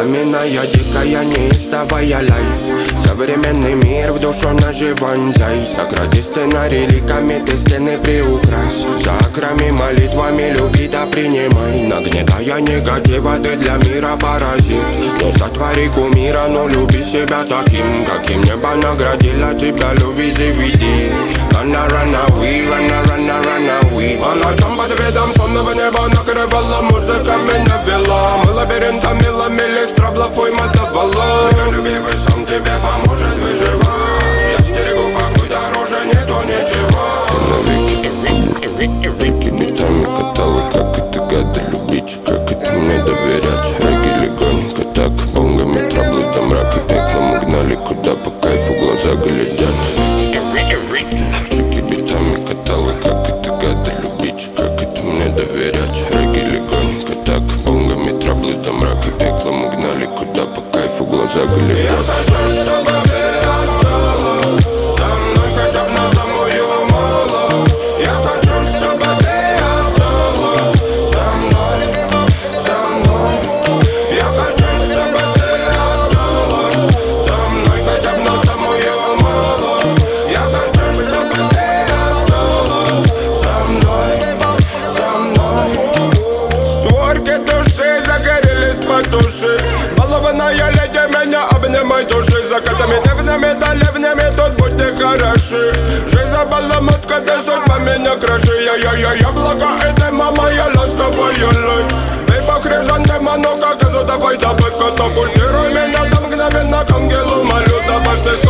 Пламенная, дикая, неистовая лайф. Современный мир в душу наживанцай. Сократи сценарий ликами, ты стены приукрась. Закрами молитвами люби да принимай. Нагнетая негатива, ты для мира паразит. Не сотвори кумира, но люби себя таким, каким небо наградило тебя, люби, заведи. Run away, run away. Она там под видом сонного неба накрывала, музыка меня вела. Мы лабиринтами ломили, страблов уйма давала. Любивый сам тебе поможет выживать. Я стерегу покой дороже, нету ничего. Веки нитами катала, как это гады любить, как это мне доверять. Раги легонько так, бонгами траблы до мрака пеклом угнали, куда по кайфу глаза глядят. Веки битами катала, как это гады любить, как это мне доверять. Раги легонько так, бонгами траблы до мрака пеклом угнали, куда по кайфу глаза глядят. Я хочу, чтобы ты осталась со мной хотя бы на самую малость. Я хочу, чтобы ты осталась со мной, со мной. Я хочу, чтобы ты осталась со мной хотя бы на самую малость. Я хочу, чтобы ты осталась со мной, со мной. Створки души загорелись потуши. Балованная леди, меня обнимай души. Закатами дневными да ливнями тут будьте хороши. Жизнь забаламутка, да судьба меня краши. Я блага, это мама, я ласковая лось. Бейба хризантема, ну как давай добавь, катапультируй меня там мгновенно к ангелу молю. Добавь ты